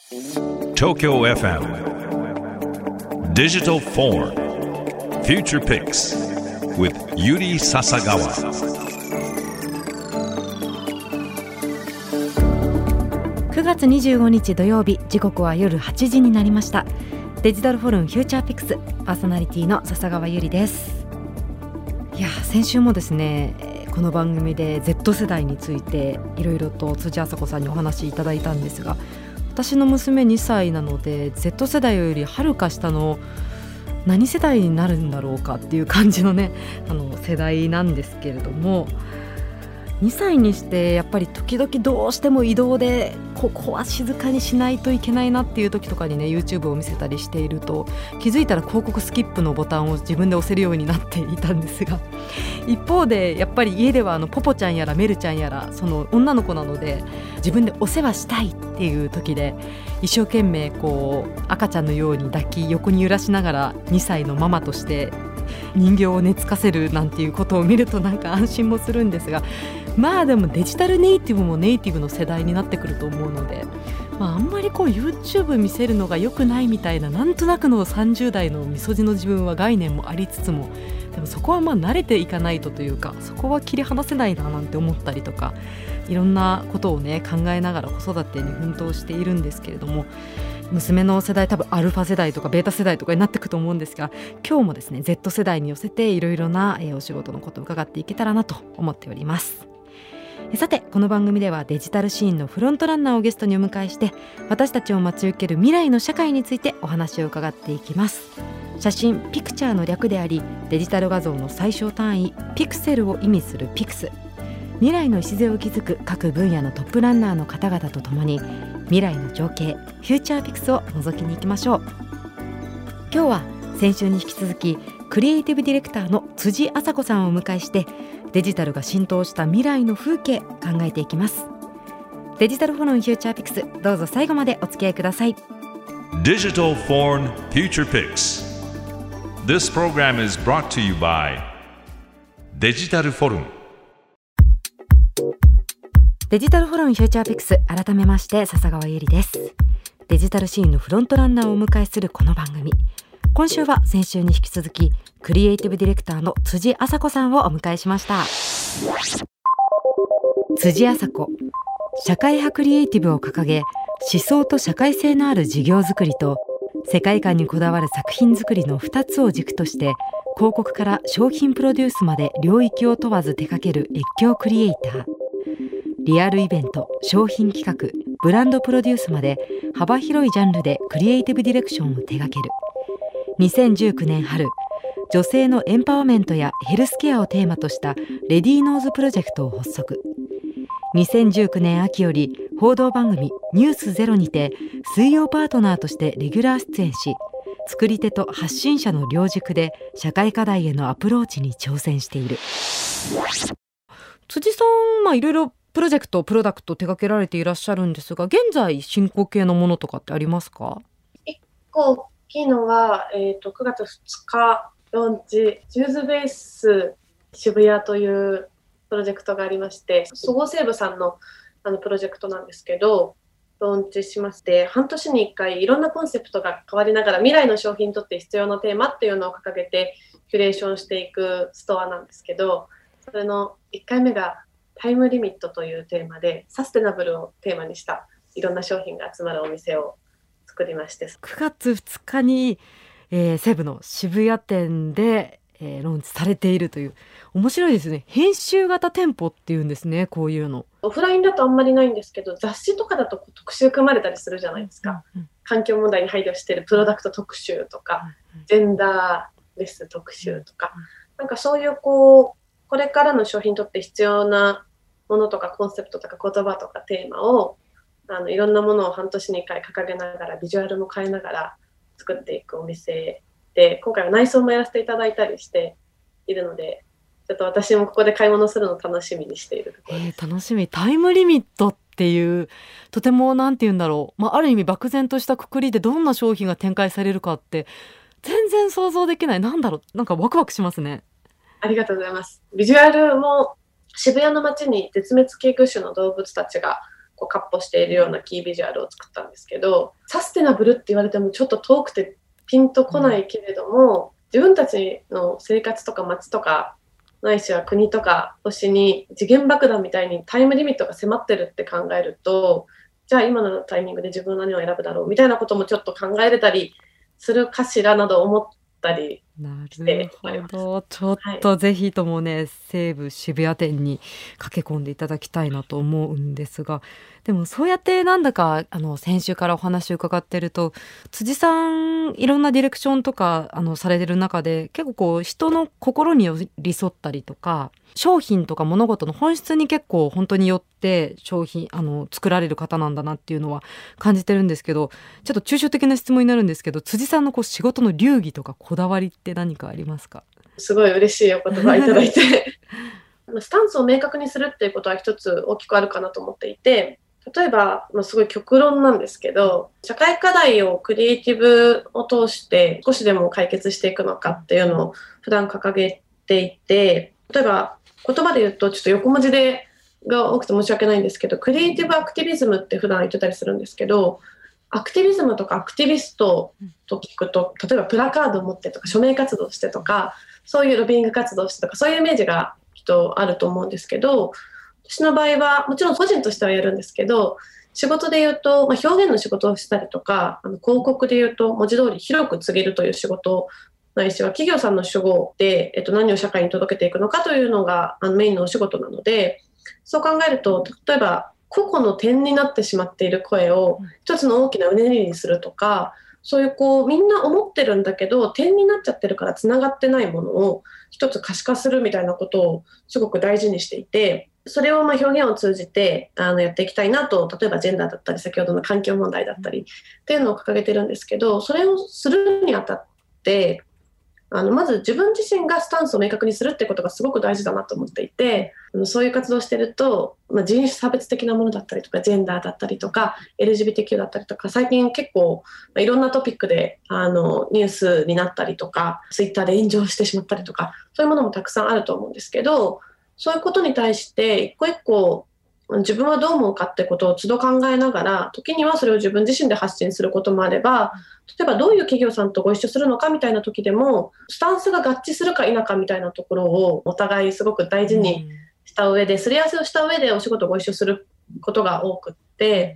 Tokyo FM Digital Forum Future Picks with Yuri Sasagawa. 9月25日土曜日、時刻は夜8時になりました。デジタルフォルムフューチャーピックス、パーソナリティの笹川ゆりです。いや、先週もですね、この番組で Z 世代についていろいろと辻麻子さんにお話いただいたんですが、私の娘2歳なので Z 世代よりはるか下の何世代になるんだろうかっていう感じのね、世代なんですけれども、2歳にしてやっぱり時々どうしても移動でここは静かにしないといけないなっていう時とかにね YouTube を見せたりしていると、気づいたら広告スキップのボタンを自分で押せるようになっていたんですが、一方でやっぱり家ではポポちゃんやらメルちゃんやらその女の子なので自分でお世話したいっていう時で一生懸命こう赤ちゃんのように抱き横に揺らしながら2歳のママとして人形を寝つかせるなんていうことを見るとなんか安心もするんですが、まあでもデジタルネイティブもネイティブの世代になってくると思うので、あんまりこう YouTube 見せるのが良くないみたいななんとなくの30代のみそじの自分は概念もありつつも、でもそこは慣れていかないとというか、そこは切り離せないななんて思ったりとか、いろんなことをね考えながら子育てに奮闘しているんですけれども、娘の世代多分アルファ世代とかベータ世代とかになっていくと思うんですが、今日もですね Z 世代に寄せていろいろなお仕事のことを伺っていけたらなと思っております。さて、この番組ではデジタルシーンのフロントランナーをゲストにお迎えして、私たちを待ち受ける未来の社会についてお話を伺っていきます。写真ピクチャーの略であり、デジタル画像の最小単位ピクセルを意味するピクス。未来の礎を築く各分野のトップランナーの方々とともに、未来の情景フューチャーピクスを覗きに行きましょう。今日は先週に引き続きクリエイティブディレクターの辻麻子さんをお迎えして、デジタルが浸透した未来の風景考えていきます。デジタルフォルムフューチャーピクス、どうぞ最後までお付き合いください。 Digital Forum Future Picks. This program is brought to you by デジタルフォルム。 デジタルフォルムフューチャーピクス、改めまして笹川ゆりです。デジタルシーンのフロントランナーをお迎えするこの番組、今週は先週に引き続きクリエイティブディレクターの辻麻子さんをお迎えしました。辻麻子、社会派クリエイティブを掲げ、思想と社会性のある事業づくりと世界観にこだわる作品作りの2つを軸として、広告から商品プロデュースまで領域を問わず手掛ける越境クリエイター。リアルイベント、商品企画、ブランドプロデュースまで幅広いジャンルでクリエイティブディレクションを手掛ける。2019年春、女性のエンパワーメントやヘルスケアをテーマとしたレディーノーズプロジェクトを発足。2019年秋より報道番組ニュースゼロにて水曜パートナーとしてレギュラー出演し、作り手と発信者の両軸で社会課題へのアプローチに挑戦している。辻さん、いろいろプロジェクト、プロダクト手掛けられていらっしゃるんですが、現在進行形のものとかってありますか？ 一個大きいのは、9月2日ローンチ、ジューズベース渋谷というプロジェクトがありまして、そごう・西武さんのプロジェクトなんですけど、ローンチしまして、半年に1回いろんなコンセプトが変わりながら未来の商品にとって必要なテーマっていうのを掲げてキュレーションしていくストアなんですけど、それの1回目がタイムリミットというテーマで、サステナブルをテーマにしたいろんな商品が集まるお店を作りまして、 9月2日に、西武の渋谷店で、ローンチされているという、面白いですね。編集型店舗っていうんですね、こういうの。 オフラインだとあんまりないんですけど、雑誌とかだと特集組まれたりするじゃないですか、環境問題に配慮しているプロダクト特集とか、ジェンダーレス特集とか、なんかそういうこれからの商品にとって必要なものとかコンセプトとか言葉とかテーマをいろんなものを半年に1回掲げながら、ビジュアルも変えながら作っていくお店で、今回は内装もやらせていただいたりしているので、ちょっと私もここで買い物するのを楽しみにしているところです。 楽しみ。タイムリミットっていう、とてもなんて言うんだろう、ある意味漠然としたくくりでどんな商品が展開されるかって全然想像できない。なんかワクワクしますね。 ありがとうございます。ビジュアルも渋谷の街に絶滅危惧種の動物たちがこうカッポしているようなキービジュアルを作ったんですけど、サステナブルって言われてもちょっと遠くてピンとこないけれども、自分たちの生活とか街とかないしは国とか星に時限爆弾みたいにタイムリミットが迫ってるって考えると、じゃあ今のタイミングで自分は何を選ぶだろうみたいなこともちょっと考えれたりするかしらなど思ったりしております。 なるほど。ちょっとぜひともね、西武渋谷店に駆け込んでいただきたいなと思うんですが、でもそうやってなんだか先週からお話を伺ってると、辻さんいろんなディレクションとかされてる中で、結構こう人の心に寄り添ったりとか、商品とか物事の本質に結構本当によって商品作られる方なんだなっていうのは感じてるんですけど、ちょっと抽象的な質問になるんですけど、辻さんのこう仕事の流儀とかこだわりって何かありますか？ すごい嬉しいお言葉いただいてスタンスを明確にするっていうことは一つ大きくあるかなと思っていて、例えば、すごい極論なんですけど、社会課題をクリエイティブを通して少しでも解決していくのかっていうのを普段掲げていて、例えば言葉で言うとちょっと横文字でが多くて申し訳ないんですけど、クリエイティブアクティビズムって普段言ってたりするんですけど、アクティビズムとかアクティビストと聞くと、例えばプラカードを持ってとか署名活動してとか、そういうロビーイング活動してとか、そういうイメージがきっとあると思うんですけど、私の場合はもちろん個人としてはやるんですけど、仕事で言うと、表現の仕事をしたりとか、広告で言うと文字通り広く告げるという仕事ないしは企業さんの主語で、何を社会に届けていくのかというのがメインのお仕事なので、そう考えると、例えば個々の点になってしまっている声を一つの大きなうねりにするとか、そういうみんな思ってるんだけど点になっちゃってるからつながってないものを一つ可視化するみたいなことをすごく大事にしていて、それを表現を通じてやっていきたいなと、例えばジェンダーだったり先ほどの環境問題だったりっていうのを掲げてるんですけど、それをするにあたってまず自分自身がスタンスを明確にするってことがすごく大事だなと思っていて、そういう活動をしてると、人種差別的なものだったりとかジェンダーだったりとか LGBTQ だったりとか、最近結構いろんなトピックでニュースになったりとか、ツイッターで炎上してしまったりとか、そういうものもたくさんあると思うんですけど、そういうことに対して一個一個自分はどう思うかってことを都度考えながら、時にはそれを自分自身で発信することもあれば、例えばどういう企業さんとご一緒するのかみたいな時でも、スタンスが合致するか否かみたいなところをお互いすごく大事にした上で、すり合わせをした上でお仕事をご一緒することが多くって、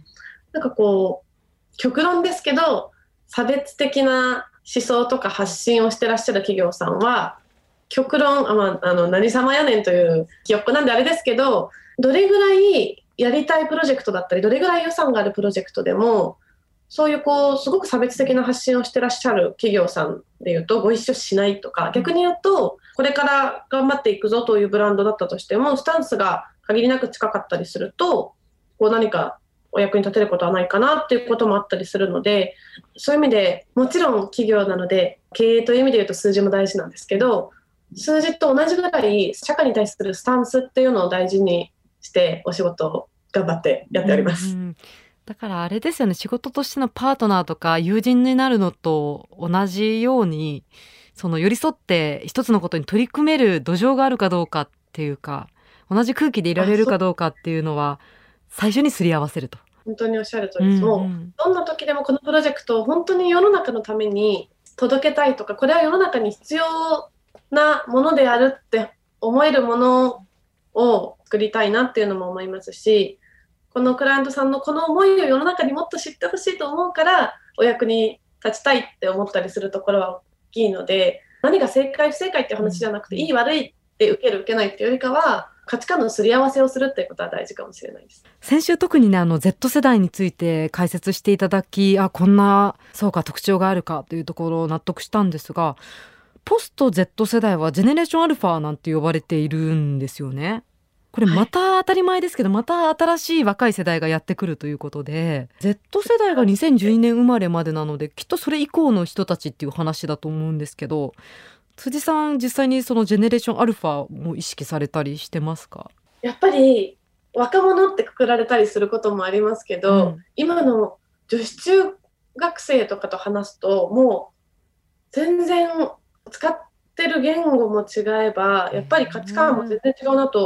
なんか極論ですけど、差別的な思想とか発信をしてらっしゃる企業さんは、極論何様やねんという記憶なんであれですけど、どれぐらいやりたいプロジェクトだったり、どれぐらい予算があるプロジェクトでも、そういうすごく差別的な発信をしてらっしゃる企業さんでいうとご一緒しないとか、逆に言うとこれから頑張っていくぞというブランドだったとしても、スタンスが限りなく近かったりすると、何かお役に立てることはないかなっていうこともあったりするので、そういう意味でもちろん企業なので経営という意味で言うと数字も大事なんですけど、数字と同じぐらい社会に対するスタンスっていうのを大事にしてお仕事を頑張ってやっております。 だからあれですよね、仕事としてのパートナーとか友人になるのと同じように、その寄り添って一つのことに取り組める土壌があるかどうかっていうか、同じ空気でいられるかどうかっていうのは最初にすり合わせると。 本当におっしゃる通りです。もうどんな時でもこのプロジェクトを本当に世の中のために届けたいとか、これは世の中に必要なものであるって思えるものを作りたいなっていうのも思いますし、このクライアントさんのこの思いを世の中にもっと知ってほしいと思うからお役に立ちたいって思ったりするところは大きいので、何が正解不正解っていう話じゃなくて、いい悪いって受ける受けないっていうよりかは、価値観のすり合わせをするっていうことは大事かもしれないです。 先週特にねZ 世代について解説していただき、こんなそうか特徴があるかというところを納得したんですが、ポスト Z 世代はジェネレーションアルファなんて呼ばれているんですよね。これまた当たり前ですけど、また新しい若い世代がやってくるということで、 Z 世代が2012年生まれまでなので、きっとそれ以降の人たちっていう話だと思うんですけど、辻さん実際にそのジェネレーションアルファも意識されたりしてますか？ やっぱり若者ってくくられたりすることもありますけど、今の女子中学生とかと話すと、もう全然使ってる言語も違えば、やっぱり価値観も全然違うなと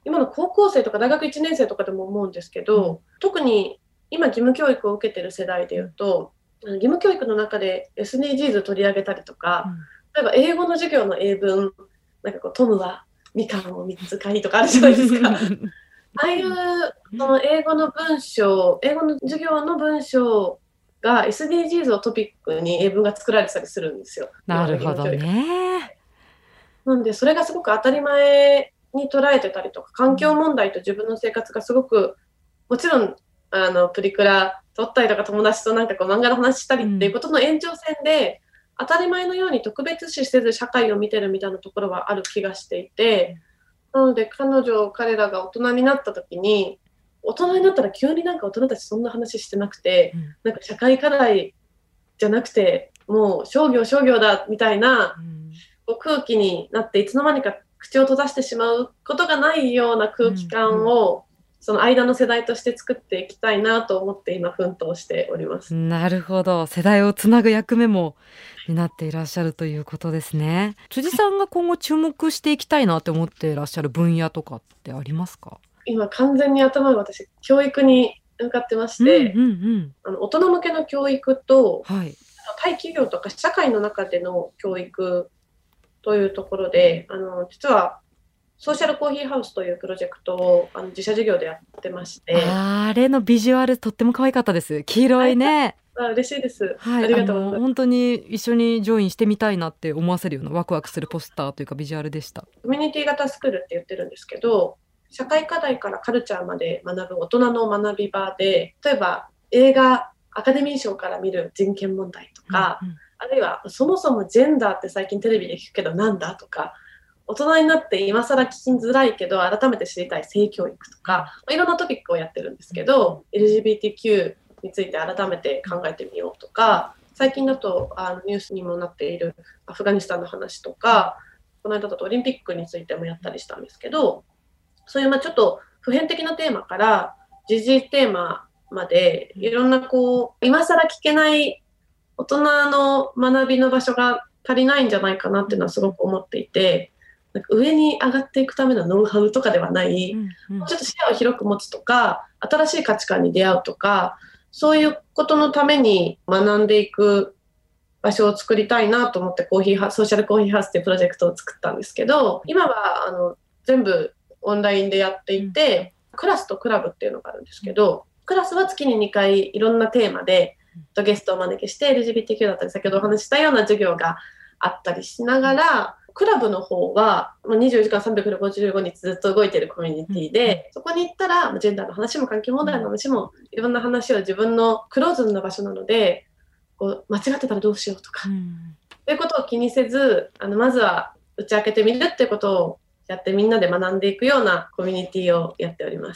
今の高校生とか大学1年生とかでも思うんですけど、特に今義務教育を受けてる世代でいうと、義務教育の中で SDGs 取り上げたりとか、例えば英語の授業の英文、なんかこうトムはみかんを3つ買いとかあるじゃないですか。ああいうその英語の文章、英語の授業の文章が SDGs をトピックに英文が作られてたりするんですよ。 なるほどね。 なんでそれがすごく当たり前に捉えてたりとか、環境問題と自分の生活がすごく、もちろんプリクラ撮ったりとか友達となんかこう漫画の話したりっていうことの延長線で、当たり前のように特別視せず社会を見てるみたいなところはある気がしていて、なので彼らが大人になった時に、大人になったら急になんか大人たちそんな話してなくて、なんか社会課題じゃなくてもう商業だみたいな空気になって、いつの間にか口を閉ざしてしまうことがないような空気感を、その間の世代として作っていきたいなと思って今奮闘しております。 なるほど、世代をつなぐ役目も担っていらっしゃるということですね。辻さんが今後注目していきたいなって思っていらっしゃる分野とかってありますか？ 今完全に頭が私教育に向かってまして、大人向けの教育と、対企業とか社会の中での教育というところで、実はソーシャルコーヒーハウスというプロジェクトを自社事業でやってまして、 あれのビジュアルとっても可愛かったです。黄色いね。 嬉しいです、 ありがとうございます。本当に一緒にジョインしてみたいなって思わせるようなワクワクするポスターというかビジュアルでした。 コミュニティ型スクールって言ってるんですけど、社会課題からカルチャーまで学ぶ大人の学び場で、例えば映画アカデミー賞から見る人権問題とか、あるいはそもそもジェンダーって最近テレビで聞くけどなんだとか、大人になって今更聞きづらいけど改めて知りたい性教育とか、いろんなトピックをやってるんですけど、LGBTQ について改めて考えてみようとか、最近だとニュースにもなっているアフガニスタンの話とか、この間だとオリンピックについてもやったりしたんですけど、そういうちょっと普遍的なテーマから時事テーマまでいろんな今更聞けない大人の学びの場所が足りないんじゃないかなっていうのはすごく思っていて、なんか上に上がっていくためのノウハウとかではない、ちょっと視野を広く持つとか、新しい価値観に出会うとか、そういうことのために学んでいく場所を作りたいなと思ってソーシャルコーヒーハウスっていうプロジェクトを作ったんですけど、今は全部オンラインでやっていて、クラスとクラブっていうのがあるんですけど、クラスは月に2回いろんなテーマでゲストをお招きして LGBTQ だったり先ほどお話ししたような授業があったりしながら、クラブの方は24時間365日ずっと動いているコミュニティで、そこに行ったらジェンダーの話も環境問題の話もいろんな話を自分のクローズな場所なので、間違ってたらどうしようとか、そういうことを気にせずまずは打ち明けてみるっていうことをやってみんなで学んでいくようなコミュニティをやっております。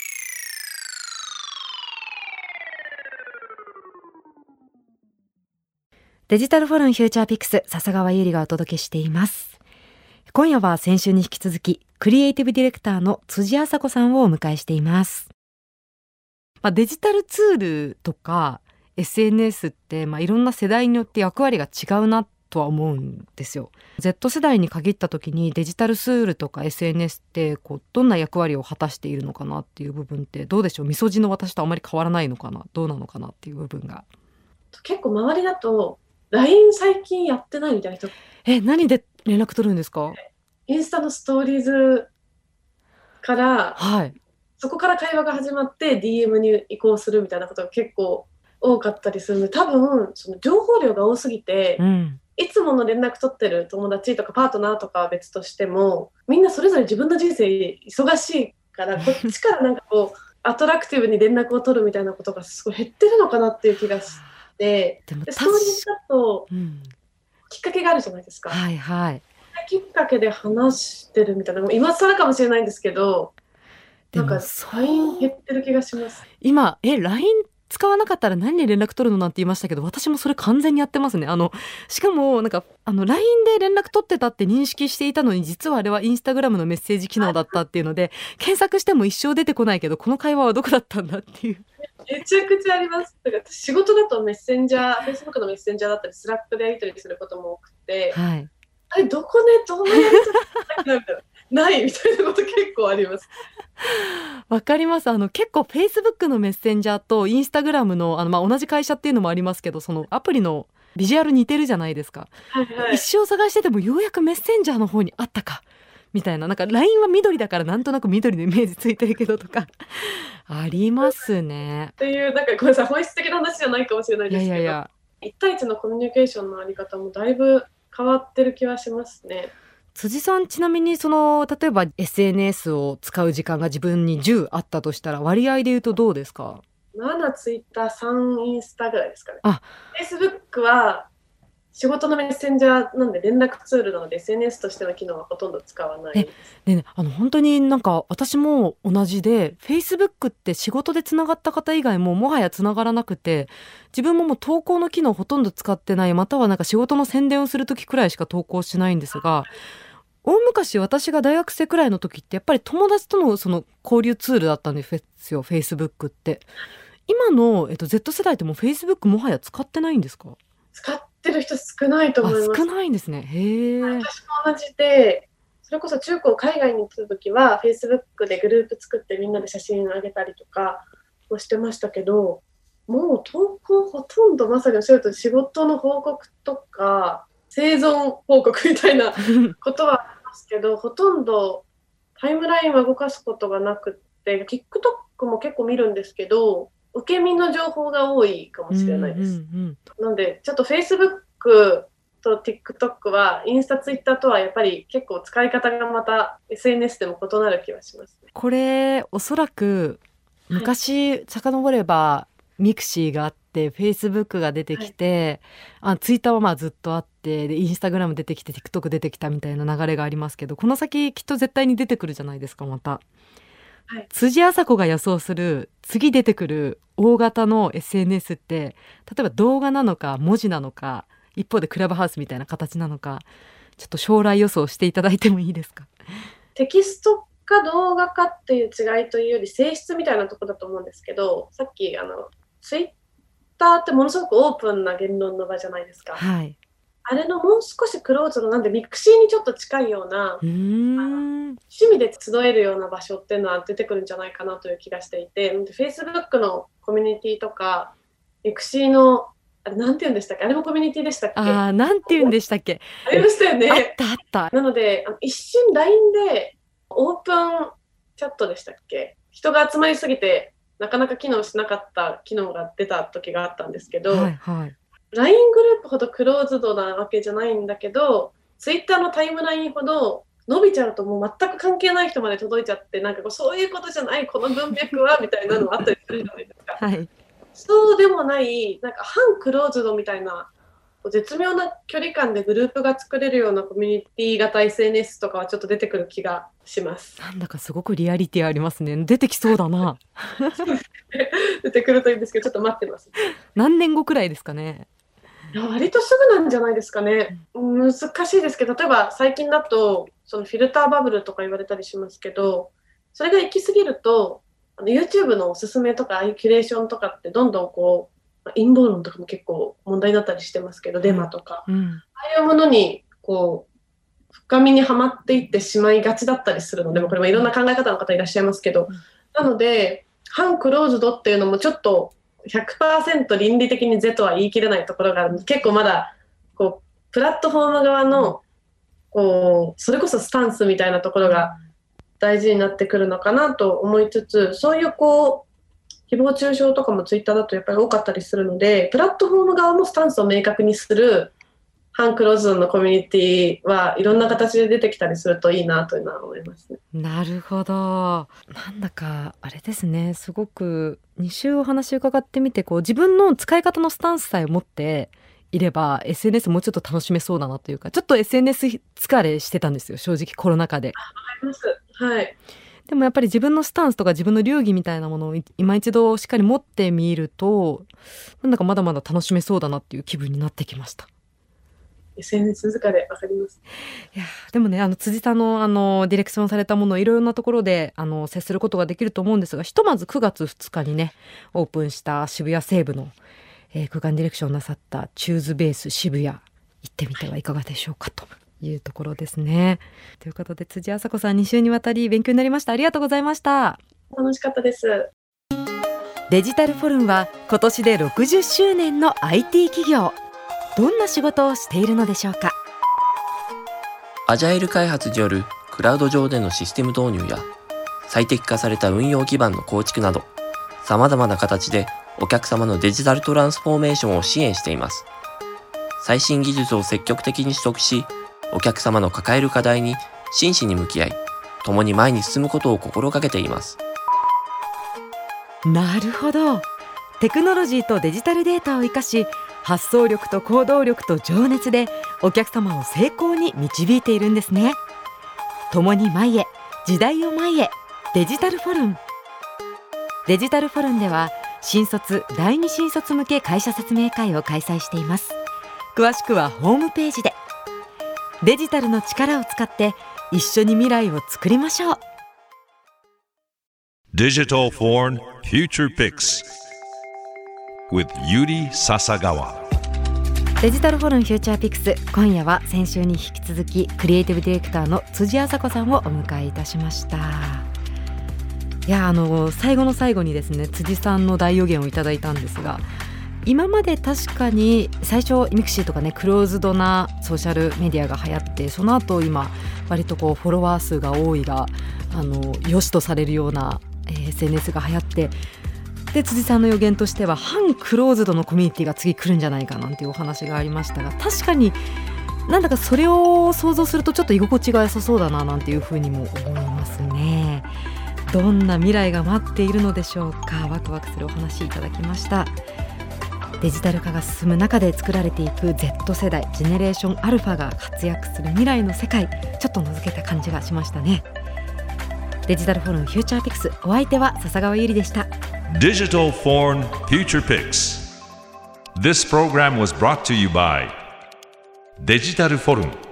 デジタルフォルムフューチャーピクス、笹川優里がお届けしています。今夜は先週に引き続きクリエイティブディレクターの辻麻子さんをお迎えしています。デジタルツールとか SNS っていろんな世代によって役割が違うなとは思うんですよ。 Z 世代に限った時にデジタルツールとか SNS ってどんな役割を果たしているのかなっていう部分ってどうでしょう。みそじの私とあまり変わらないのかな、どうなのかなっていう部分が。 結構周りだと LINE 最近やってないみたいな人、 何で連絡取るんですか？ インスタのストーリーズから、そこから会話が始まって DM に移行するみたいなことが結構多かったりするので、多分その情報量が多すぎて、いつもの連絡取ってる友達とかパートナーとかは別としても、みんなそれぞれ自分の人生忙しいからこっちからなんかアトラクティブに連絡を取るみたいなことがすごい減ってるのかなっていう気がして、でストーリーズだときっかけがあるじゃないですか。きっかけで話してるみたいな、今更かもしれないんですけど、なんか LINE 減ってる気がします。 今LINE 使わなかったら何に連絡取るのなんて言いましたけど、私もそれ完全にやってますね。しかもなんかLINE で連絡取ってたって認識していたのに、実はあれはインスタグラムのメッセージ機能だったっていうので検索しても一生出てこないけど、この会話はどこだったんだっていう。 めちゃくちゃあります。だから私仕事だとメッセンジャー、Facebook のメッセンジャーだったりスラックでやり取りすることも多くて、あれどうやり取りないみたいなこと結構あります。 わかります。結構 Facebook のメッセンジャーと Instagram の、同じ会社っていうのもありますけど、そのアプリのビジュアル似てるじゃないですか。 はいはい、 一生探しててもようやくメッセンジャーの方にあったかみたいな、なんか LINE は緑だからなんとなく緑のイメージついてるけどとかありますね。 っていう、なんかごめんなさい、本質的な話じゃないかもしれないですけど、 いや 1対1のコミュニケーションのあり方もだいぶ変わってる気はしますね。 辻さん、ちなみに例えば SNS を使う時間が自分に10あったとしたら割合で言うとどうですか 7ツイッター3インスタぐらいですかね。 あ、 Facebook は仕事のメッセンジャーなんで連絡ツールなので SNS としての機能はほとんど使わないです。 ね、本当になんか私も同じで Facebook って仕事でつながった方以外ももはやつながらなくて、自分ももう投稿の機能ほとんど使ってない、またはなんか仕事の宣伝をする時くらいしか投稿しないんですが、大昔私が大学生くらいの時ってやっぱり友達とのその交流ツールだったんですよ Facebook って。今の、Z 世代ってもう Facebook もはや使ってないんですか？ 使ってる人少ないと思います。 少ないんですね。へえ。 私も同じで、それこそ中高海外に行った時は Facebook でグループ作ってみんなで写真あげたりとかもしてましたけど、もう投稿ほとんどまさにおっしゃると仕事の報告とか生存報告みたいなことはありますけどほとんどタイムラインは動かすことがなくって、 TikTok も結構見るんですけど受け身の情報が多いかもしれないです。なのでちょっと Facebook と TikTok はインスタ、ツイッターとはやっぱり結構使い方がまた SNS でも異なる気はしますね。 これおそらく昔遡ればミクシーがあって Facebook が出てきて、ツイッターはまあずっとあってでインスタグラム出てきて TikTok 出てきたみたいな流れがありますけど、この先きっと絶対に出てくるじゃないですか。また、辻あさこが予想する次出てくる大型の SNS って例えば動画なのか文字なのか、一方でクラブハウスみたいな形なのか、ちょっと将来予想していただいてもいいですか？ テキストか動画かっていう違いというより性質みたいなところだと思うんですけど、さっきツイッターってものすごくオープンな言論の場じゃないですか。 はい、 あれのもう少しクローズドなんでミクシーにちょっと近いような趣味で集えるような場所っていうのは出てくるんじゃないかなという気がしていて、Facebook のコミュニティとかミクシーのあれなんて言うんでしたっけ、あれもコミュニティでしたっけ、 なんて言うんでしたっけ、 ありましたよね。 あったなので一瞬 LINE でオープンチャットでしたっけ、人が集まりすぎてなかなか機能しなかった機能が出た時があったんですけど、LINE グループほどクローズドなわけじゃないんだけど Twitter のタイムラインほど伸びちゃうともう全く関係ない人まで届いちゃって、なんかそういうことじゃないこの文脈はみたいなのあったりするじゃないですか。そうでもないなんか反クローズドみたいな絶妙な距離感でグループが作れるようなコミュニティ型 SNS とかはちょっと出てくる気がします。 なんだかすごくリアリティありますね。出てきそうだな出てくるといいんですけどちょっと待ってます。 何年後くらいですかね。 いや割とすぐなんじゃないですかね。難しいですけど、例えば最近だとそのフィルターバブルとか言われたりしますけど、それが行き過ぎるとYouTube のおすすめとかああいうキュレーションとかってどんどんこう陰謀論とかも結構問題になったりしてますけど、デマとか、ああいうものにこう深みにはまっていってしまいがちだったりするので、これもいろんな考え方の方いらっしゃいますけど、なので反クローズドっていうのもちょっと100% 倫理的に是とは言い切れないところがある。結構まだこうプラットフォーム側のこうそれこそスタンスみたいなところが大事になってくるのかなと思いつつ、そういうこう誹謗中傷とかもツイッターだとやっぱり多かったりするので、プラットフォーム側もスタンスを明確にする反クローズドのコミュニティはいろんな形で出てきたりするといいなというのは思いますね。 なるほど。なんだかあれですね、すごく2週お話伺ってみてこう自分の使い方のスタンスさえ持っていれば SNS もうちょっと楽しめそうだなというか、ちょっと SNS 疲れしてたんですよ正直コロナ禍で。 わかります。はい。 でもやっぱり自分のスタンスとか自分の流儀みたいなものを今一度しっかり持ってみるとなんだかまだまだ楽しめそうだなっていう気分になってきました。 SNS 疲れわかります。 いやでもね辻さんのディレクションされたものをいろいろなところで接することができると思うんですが、ひとまず9月2日にねオープンした渋谷西部の、空間ディレクションなさったチューズベース渋谷行ってみてはいかがでしょうかと。 いうところですね。ということで辻麻子さん、2週にわたり勉強になりました。ありがとうございました。 楽しかったです。 デジタルフォルムは今年で60周年の IT 企業。どんな仕事をしているのでしょうか。 アジャイル開発によるクラウド上でのシステム導入や最適化された運用基盤の構築など、様々な形でお客様のデジタルトランスフォーメーションを支援しています。最新技術を積極的に取得し、お客様の抱える課題に真摯に向き合い、共に前に進むことを心がけています。 なるほど。テクノロジーとデジタルデータを生かし、発想力と行動力と情熱でお客様を成功に導いているんですね。共に前へ、時代を前へ、デジタルフォルム。デジタルフォルムでは新卒第二新卒向け会社説明会を開催しています。詳しくはホームページで。デジタルの力を使って一緒に未来を作りましょう。 Digital Foreign Future Picks with Yuri Sasagawa。 デジタルフォルムフューチャーピクス、今夜は先週に引き続きクリエイティブディレクターの辻麻子さんをお迎えいたしました。いや、最後の最後にですね、辻さんの大予言をいただいたんですが、今まで確かに最初ミクシーとかね、クローズドなソーシャルメディアが流行って、その後今割とフォロワー数が多いが良しとされるような、SNS が流行って、で辻さんの予言としては反クローズドのコミュニティが次来るんじゃないかなんていうお話がありましたが、確かになんだかそれを想像するとちょっと居心地が良さそうだななんていうふうにも思いますね。どんな未来が待っているのでしょうか。ワクワクするお話いただきました。デジタル化が進む中で作られていく Z 世代、ジェネレーションアルファが活躍する未来の世界、ちょっと覗けた感じがしましたね。デジタルフォルムフューチャーピクス、お相手は笹川ゆりでした。 Digital Foreign Future Picks. This program was brought to you by デジタルフォルム。